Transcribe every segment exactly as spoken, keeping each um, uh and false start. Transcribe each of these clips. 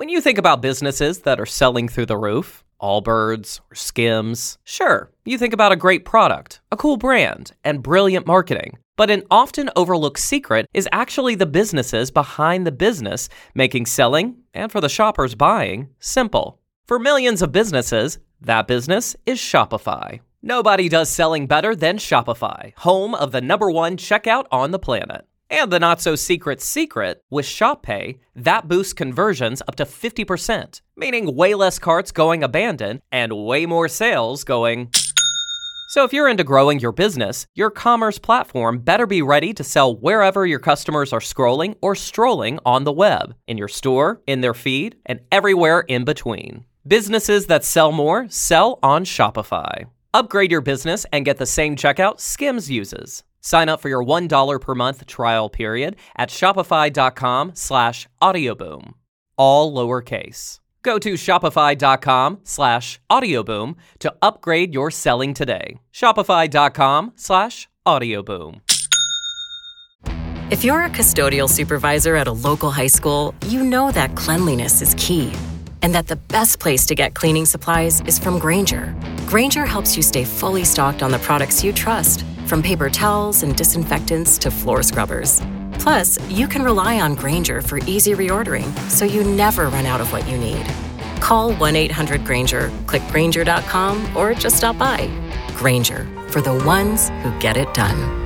When you think about businesses that are selling through the roof, Allbirds or Skims, sure, you think about a great product, a cool brand, and brilliant marketing. But an often overlooked secret is actually the businesses behind the business, making selling, and for the shoppers buying, simple. For millions of businesses, that business is Shopify. Nobody does selling better than Shopify, home of the number one checkout on the planet. And the not-so-secret secret, with ShopPay, that boosts conversions up to fifty percent, meaning way less carts going abandoned and way more sales going... So if you're into growing your business, your commerce platform better be ready to sell wherever your customers are scrolling or strolling on the web, in your store, in their feed, and everywhere in between. Businesses that sell more sell on Shopify. Upgrade your business and get the same checkout Skims uses. Sign up for your one dollar per month trial period at shopify.com slash audioboom. All lowercase. Go to shopify.com slash audioboom to upgrade your selling today. Shopify.com slash audioboom. If you're a custodial supervisor at a local high school, you know that cleanliness is key. And that the best place to get cleaning supplies is from Grainger. Grainger helps you stay fully stocked on the products you trust, from paper towels and disinfectants to floor scrubbers. Plus, you can rely on Grainger for easy reordering, so you never run out of what you need. Call one eight hundred Grainger, click Grainger dot com, or just stop by. Grainger, for the ones who get it done.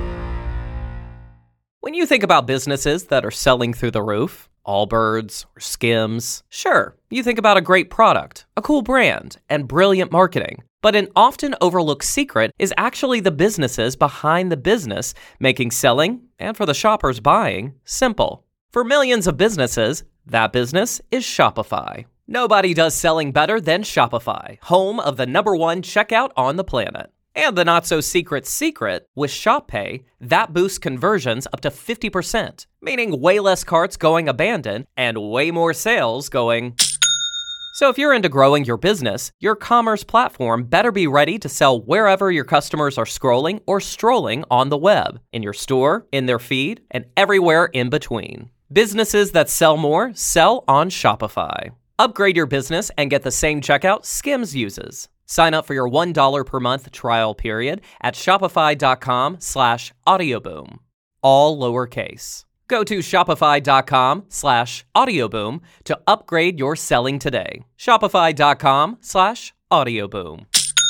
When you think about businesses that are selling through the roof, Allbirds or Skims, sure, you think about a great product, a cool brand, and brilliant marketing. But an often overlooked secret is actually the businesses behind the business, making selling, and for the shoppers buying, simple. For millions of businesses, that business is Shopify. Nobody does selling better than Shopify, home of the number one checkout on the planet. And the not-so-secret secret, with ShopPay, that boosts conversions up to fifty percent, meaning way less carts going abandoned and way more sales going... So if you're into growing your business, your commerce platform better be ready to sell wherever your customers are scrolling or strolling on the web, in your store, in their feed, and everywhere in between. Businesses that sell more sell on Shopify. Upgrade your business and get the same checkout Skims uses. Sign up for your one dollar per month trial period at shopify.com slash audioboom. All lowercase. Go to shopify.com slash audioboom to upgrade your selling today. Shopify.com slash audioboom.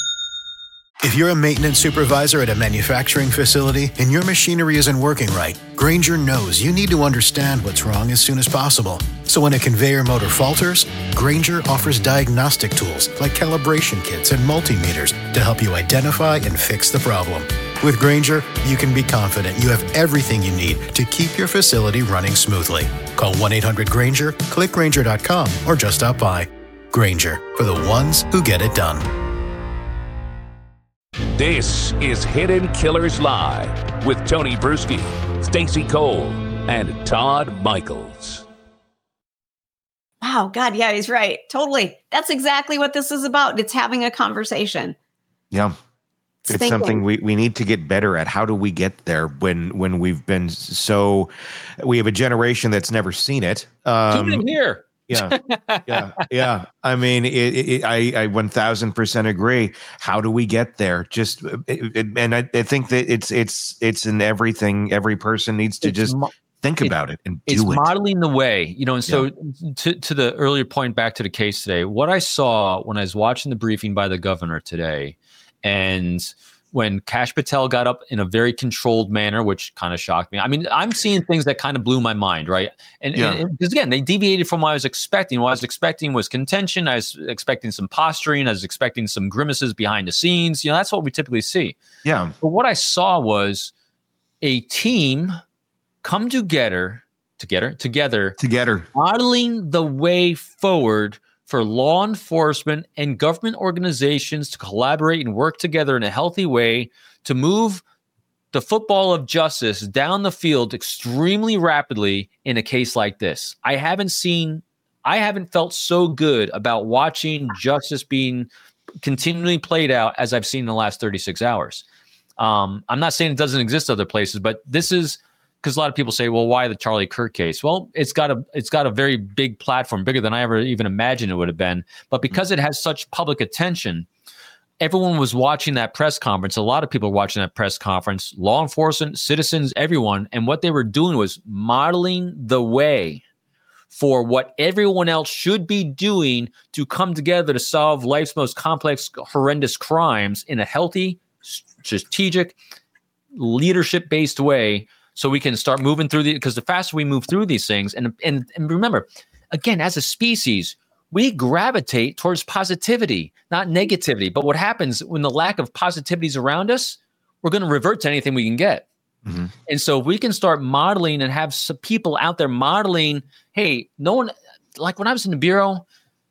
If you're a maintenance supervisor at a manufacturing facility and your machinery isn't working right, Grainger knows you need to understand what's wrong as soon as possible. So when a conveyor motor falters, Grainger offers diagnostic tools like calibration kits and multimeters to help you identify and fix the problem. With Grainger, you can be confident you have everything you need to keep your facility running smoothly. Call one eight hundred Grainger, click Grainger dot com, or just stop by. Grainger, for the ones who get it done. This is Hidden Killers Live with Tony Bruschi, Stacey Cole, and Todd Michaels. Wow, God, yeah, he's right. Totally. That's exactly what this is about. It's having a conversation. Yeah. It's Thinking. something we, we need to get better at. How do we get there when when we've been so we have a generation that's never seen it? Um, Tune in here. Yeah, yeah, yeah. I mean, it, it, I I one thousand percent agree. How do we get there? Just it, it, and I, I think that it's it's it's in everything. Every person needs to It's just mo- think it- about it and It's do it. modeling the way, you know. And so, to to the earlier point, back to the case today, what I saw when I was watching the briefing by the governor today, and when Kash Patel got up in a very controlled manner, which kind of shocked me. I mean, I'm seeing things that kind of blew my mind, right? And, Yeah. and, and because again, they deviated from what I was expecting. What I was expecting was contention. I was expecting some posturing. I was expecting some grimaces behind the scenes. You know, that's what we typically see. Yeah, But what I saw was a team come together, together, together, together. modeling the way forward for law enforcement and government organizations to collaborate and work together in a healthy way to move the football of justice down the field extremely rapidly in a case like this. I haven't seen, I haven't felt so good about watching justice being continually played out as I've seen in the last thirty-six hours. Um, I'm not saying it doesn't exist other places, but this is because a lot of people say, well, why the Charlie Kirk case? Well, it's got a it's got a very big platform, bigger than I ever even imagined it would have been. But because it has such public attention, everyone was watching that press conference. A lot of people were watching that press conference, law enforcement, citizens, everyone. And what they were doing was modeling the way for what everyone else should be doing to come together to solve life's most complex, horrendous crimes in a healthy, strategic, leadership-based way, so we can start moving through the, because the faster we move through these things, and, and and remember, again, as a species, we gravitate towards positivity, not negativity. But what happens when the lack of positivity is around us, we're going to revert to anything we can get. Mm-hmm. And so if we can start modeling and have some people out there modeling, hey, no one, like when I was in the Bureau,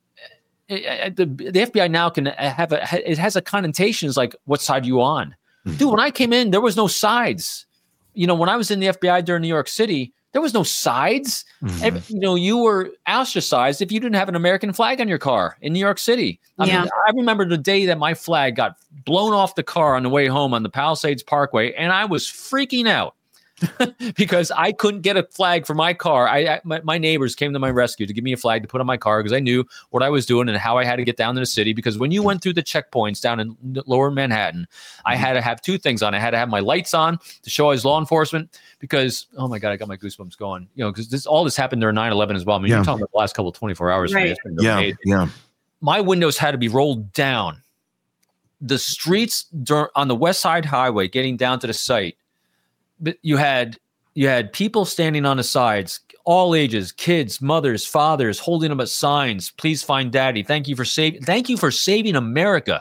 it, it, the, the F B I now can have a, it has a connotation, like, what side are you on? Mm-hmm. Dude, when I came in, there was no sides. You know, when I was in the F B I during New York City, there was no sides. Mm-hmm. Every, you know, you were ostracized if you didn't have an American flag on your car in New York City. I yeah. mean, I remember the day that my flag got blown off the car on the way home on the Palisades Parkway, and I was freaking out because I couldn't get a flag for my car. I, I my, my neighbors came to my rescue to give me a flag to put on my car because I knew what I was doing and how I had to get down to the city. Because when you went through the checkpoints down in lower Manhattan, I had to have two things on. I had to have my lights on to show I was law enforcement because, oh my God, I got my goosebumps going. You know, because this all this happened during nine eleven as well. I mean, yeah. you're talking about the last couple of twenty-four hours. Right. For me. Yeah, amazing. yeah. My windows had to be rolled down. The streets dur- on the West Side Highway getting down to the site, but you had You had people standing on the sides, all ages, kids, mothers, fathers, holding up signs. Please find daddy. Thank you for saving. Thank you for saving America.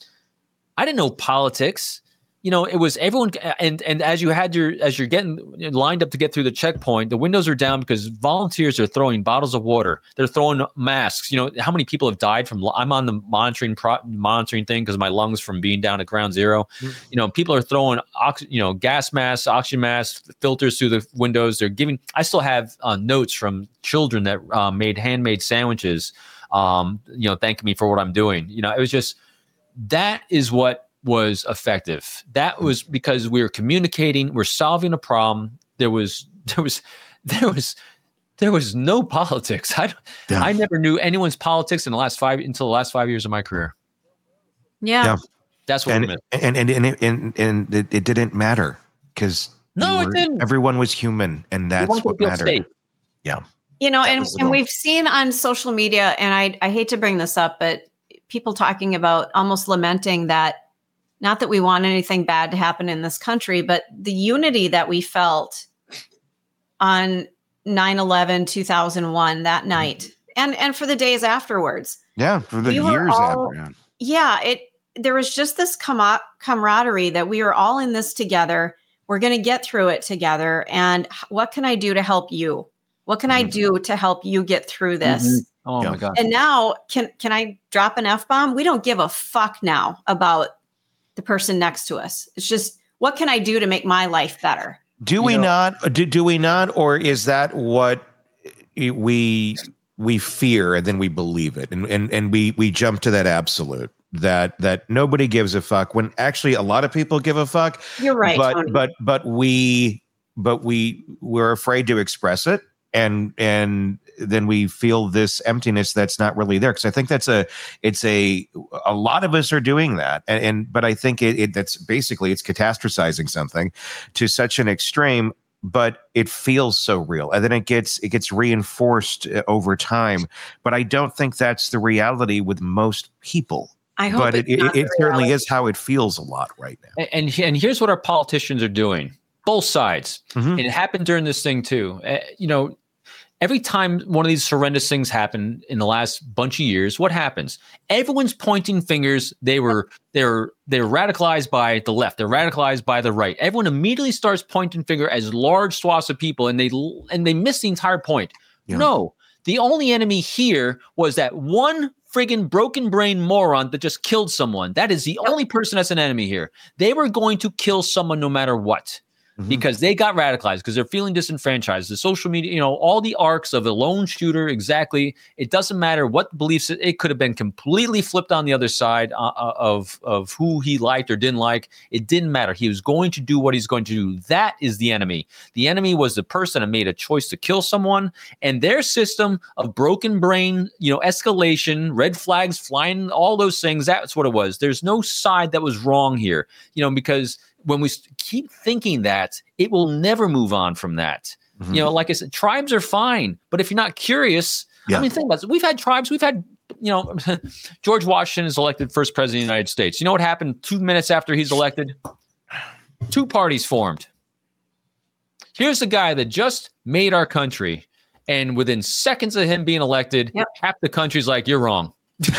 I didn't know politics. You know, it was everyone. And and as you had your as you're getting lined up to get through the checkpoint, the windows are down because volunteers are throwing bottles of water. They're throwing masks. You know, how many people have died from? I'm on the monitoring pro, monitoring thing because my lungs from being down at ground zero. Mm-hmm. You know, people are throwing ox, you know, gas masks, oxygen masks, filters through the windows. They're giving. I still have uh, notes from children that uh, made handmade sandwiches. Um, you know, thanking me for what I'm doing. You know, it was just that is what was effective. That was because we were communicating, we're solving a problem. There was, there was, there was, there was no politics. I, yeah. I never knew anyone's politics in the last five until the last five years of my career. Yeah, yeah. That's what and, I meant. And and and it, and, and it, it didn't matter because no, were, it didn't. Everyone was human, and that's what mattered. Safe. Yeah, you know, that and and we've seen on social media, and I I hate to bring this up, but people talking about almost lamenting that. Not that we want anything bad to happen in this country, but the unity that we felt on nine eleven two thousand one that night and, and for the days afterwards. Yeah, for the we years all, after. Yeah, it there was just this com- camaraderie that we were all in this together. We're going to get through it together. And what can I do to help you? What can mm-hmm. I do to help you get through this? Mm-hmm. Oh, yeah. my God. And now, can can I drop an F-bomb? We don't give a fuck now about the person next to us. It's just, what can I do to make my life better? Do you we know? not? Do, do we not? Or is that what we we fear and then we believe it, and and and we we jump to that absolute that that nobody gives a fuck when actually a lot of people give a fuck. You're right, but Tony. but but we but we we're afraid to express it, and and then we feel this emptiness that's not really there. Because I think that's a, it's a, a lot of us are doing that. And, and but I think it, it that's basically, it's catastrophizing something to such an extreme, but it feels so real. And then it gets, it gets reinforced over time. But I don't think that's the reality with most people. I hope but it, it, it certainly is how it feels a lot right now. And, and here's what our politicians are doing. Both sides. Mm-hmm. And it happened during this thing too. Uh, you know, every time one of these horrendous things happen in the last bunch of years, what happens? Everyone's pointing fingers. They were they're they're radicalized by the left. They're radicalized by the right. Everyone immediately starts pointing finger as large swaths of people, and they and they miss the entire point. Yeah. No, the only enemy here was that one friggin' broken brain moron that just killed someone. That is the only person that's an enemy here. They were going to kill someone no matter what. because they got radicalized because they're feeling disenfranchised. The social media, you know, all the arcs of a lone shooter, exactly. It doesn't matter what beliefs, it could have been completely flipped on the other side uh, of, of who he liked or didn't like. It didn't matter. He was going to do what he's going to do. That is the enemy. The enemy was the person that made a choice to kill someone, and their system of broken brain, you know, escalation, red flags flying, all those things. That's what it was. There's no side that was wrong here, you know, because when we keep thinking that, it will never move on from that. Mm-hmm. You know, like I said, tribes are fine, but if you're not curious, yeah. I mean, think about it. We've had tribes, we've had, you know, George Washington is elected first president of the United States. You know what happened two minutes after he's elected? Two parties formed. Here's the guy that just made our country, and within seconds of him being elected, yep. half the country's like, you're wrong.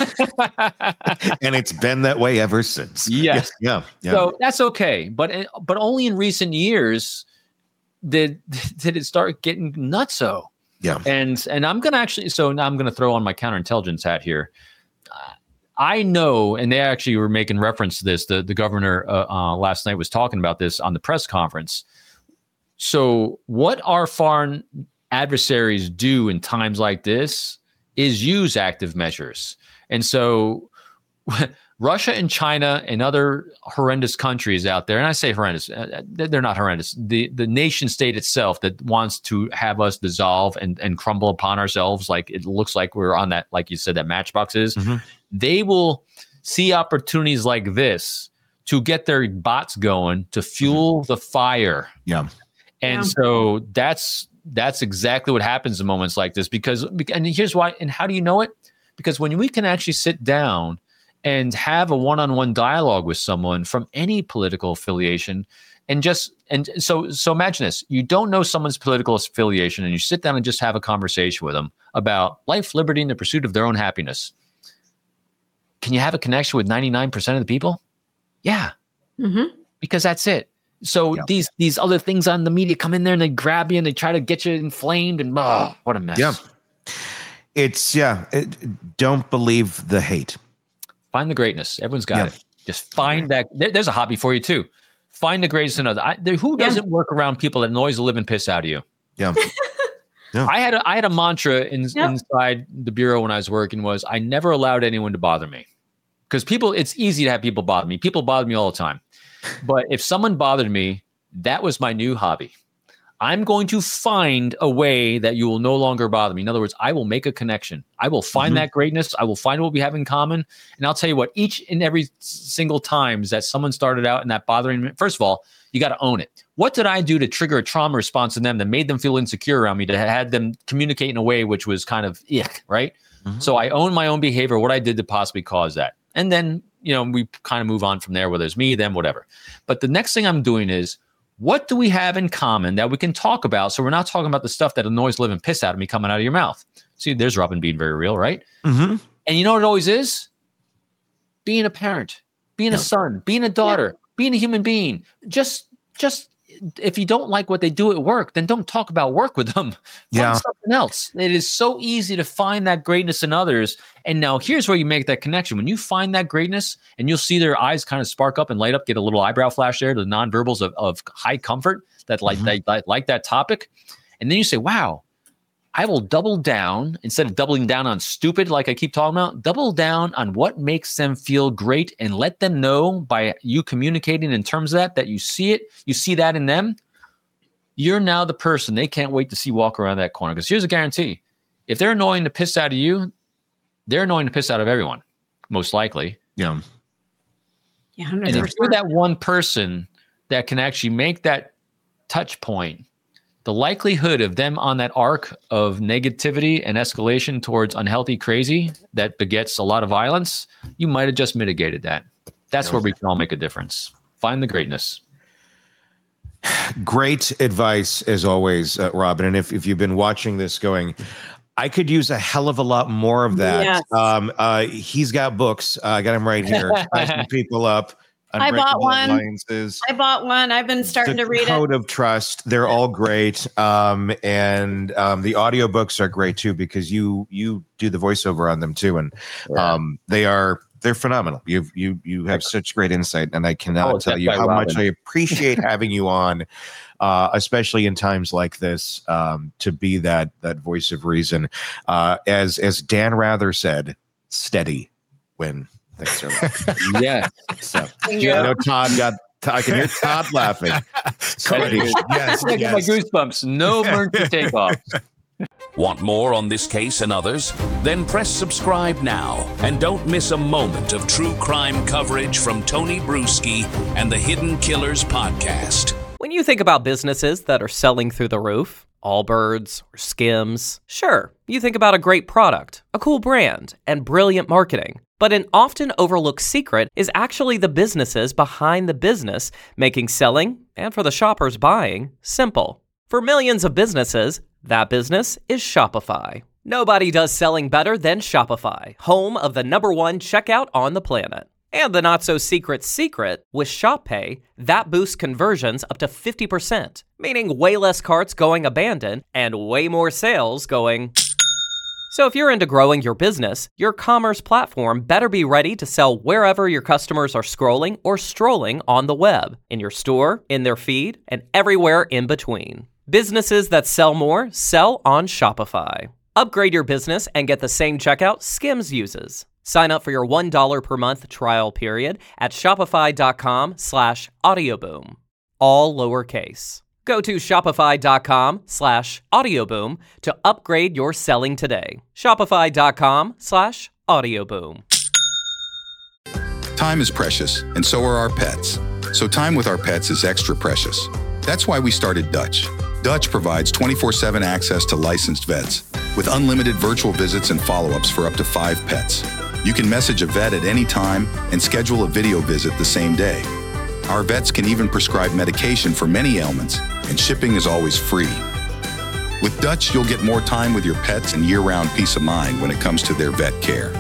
And it's been that way ever since. Yes. Yeah. yeah. So that's okay. But but only in recent years did did it start getting nutso. Yeah. And and I'm going to actually, so now I'm going to throw on my counterintelligence hat here. Uh, I know, and they actually were making reference to this. The, the governor uh, uh, last night was talking about this on the press conference. So what our foreign adversaries do in times like this is use active measures. And so Russia and China and other horrendous countries out there, and I say horrendous, they're not horrendous. The the nation state itself that wants to have us dissolve and, and crumble upon ourselves, like it looks like we're on that, like you said, that Matchbox is, mm-hmm. they will see opportunities like this to get their bots going, to fuel mm-hmm. the fire. Yeah. And yeah. so that's that's exactly what happens in moments like this. Because, and here's why, and how do you know it? Because when we can actually sit down and have a one-on-one dialogue with someone from any political affiliation, and just, and so, so imagine this, you don't know someone's political affiliation, and you sit down and just have a conversation with them about life, liberty, and the pursuit of their own happiness. Can you have a connection with ninety-nine percent of the people? Yeah. Mm-hmm. Because that's it. So yeah. these, these other things on the media come in there and they grab you and they try to get you inflamed, and oh, what a mess. Yeah. It's, yeah, it, don't believe the hate. Find the greatness. Everyone's got yeah. it. Just find that. There, there's a hobby for you, too. Find the greatest in others. I, there, who doesn't yeah. work around people that annoys the living piss out of you? Yeah. yeah. I had a, I had a mantra in, yep. inside the bureau when I was working was I never allowed anyone to bother me. Because people, it's easy to have people bother me. People bother me all the time. But if someone bothered me, that was my new hobby. I'm going to find a way that you will no longer bother me. In other words, I will make a connection. I will find mm-hmm. that greatness. I will find what we have in common. And I'll tell you what, each and every single times that someone started out in that bothering me, first of all, you got to own it. What did I do to trigger a trauma response in them that made them feel insecure around me, that had them communicate in a way which was kind of ick, right? Mm-hmm. So I own my own behavior, what I did to possibly cause that. And then, you know, we kind of move on from there, whether it's me, them, whatever. But the next thing I'm doing is, what do we have in common that we can talk about? So we're not talking about the stuff that annoys the living piss out of me coming out of your mouth. See, there's Robin being very real, right? Mm-hmm. And you know what it always is? Being a parent, being yeah. a son, being a daughter, yeah. being a human being. Just, just if you don't like what they do at work, then don't talk about work with them. Find yeah. something else. It is so easy to find that greatness in others. And now here's where you make that connection. When you find that greatness and you'll see their eyes kind of spark up and light up, get a little eyebrow flash there, the nonverbals of, of high comfort that like, mm-hmm. they, like, like that topic. And then you say, wow, I will double down instead of doubling down on stupid, like I keep talking about, double down on what makes them feel great and let them know by you communicating in terms of that, that you see it, you see that in them. You're now the person they can't wait to see walk around that corner. Because here's a guarantee. If they're annoying the piss out of you, they're annoying the piss out of everyone, most likely. Yeah. Yeah. And if you're that one person that can actually make that touch point, the likelihood of them on that arc of negativity and escalation towards unhealthy crazy that begets a lot of violence, you might have just mitigated that. That's yeah. where we can all make a difference. Find the greatness. Great advice, as always, uh, Robin. And if, if you've been watching this going, I could use a hell of a lot more of that. Yes. Um, uh, he's got books. Uh, I got him right here. Sizing people up. I bought one. Alliances. I bought one. I've been starting the to read Code it. of Trust. They're all great. Um, and um, the audiobooks are great too, because you you do the voiceover on them too. And um, they are they're phenomenal. You've you you have such great insight, and I cannot Oh, tell that's you by how Robin. much I appreciate having you on, uh, especially in times like this, um, to be that that voice of reason. Uh, as as Dan Rather said, steady when things are rough. Yeah. So Yeah. I know Todd got. I can hear Todd laughing. Steady. Yes, I get my yes. goosebumps. No emergency takeoff. Want more on this case and others? Then press subscribe now and don't miss a moment of true crime coverage from Tony Bruschi and the Hidden Killers podcast. When you think about businesses that are selling through the roof, Allbirds or Skims, sure, you think about a great product, a cool brand, and brilliant marketing. But an often overlooked secret is actually the businesses behind the business, making selling, and for the shoppers buying, simple. For millions of businesses, that business is Shopify. Nobody does selling better than Shopify, home of the number one checkout on the planet. And the not-so-secret secret, with Shop Pay, that boosts conversions up to fifty percent, meaning way less carts going abandoned and way more sales going... So if you're into growing your business, your commerce platform better be ready to sell wherever your customers are scrolling or strolling on the web, in your store, in their feed, and everywhere in between. Businesses that sell more sell on Shopify. Upgrade your business and get the same checkout Skims uses. Sign up for your one dollar per month trial period at shopify.com slash audioboom. All lowercase. Go to shopify.com slash audioboom to upgrade your selling today. Shopify.com slash audioboom. Time is precious, and so are our pets. So time with our pets is extra precious. That's why we started Dutch. Dutch provides twenty-four seven access to licensed vets, with unlimited virtual visits and follow-ups for up to five pets. You can message a vet at any time and schedule a video visit the same day. Our vets can even prescribe medication for many ailments, and shipping is always free. With Dutch, you'll get more time with your pets and year-round peace of mind when it comes to their vet care.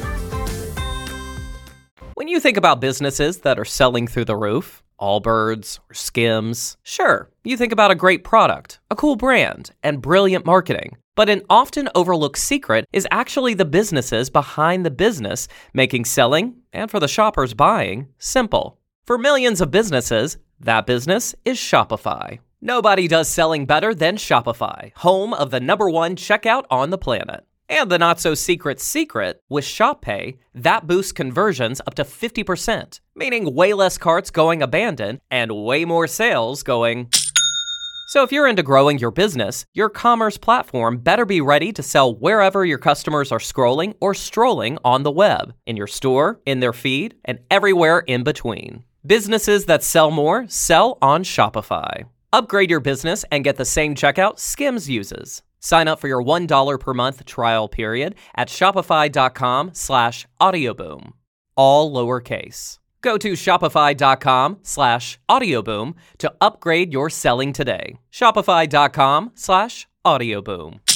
When you think about businesses that are selling through the roof, Allbirds or Skims, sure, you think about a great product, a cool brand, and brilliant marketing. But an often overlooked secret is actually the businesses behind the business, making selling, and for the shoppers buying, simple. For millions of businesses, that business is Shopify. Nobody does selling better than Shopify, home of the number one checkout on the planet. And the not-so-secret secret, with Shop Pay, that boosts conversions up to fifty percent, meaning way less carts going abandoned and way more sales going... So if you're into growing your business, your commerce platform better be ready to sell wherever your customers are scrolling or strolling on the web, in your store, in their feed, and everywhere in between. Businesses that sell more sell on Shopify. Upgrade your business and get the same checkout Skims uses. Sign up for your one dollar per month trial period at shopify.com slash audioboom. All lowercase. Go to shopify.com slash audioboom to upgrade your selling today. Shopify.com slash audioboom.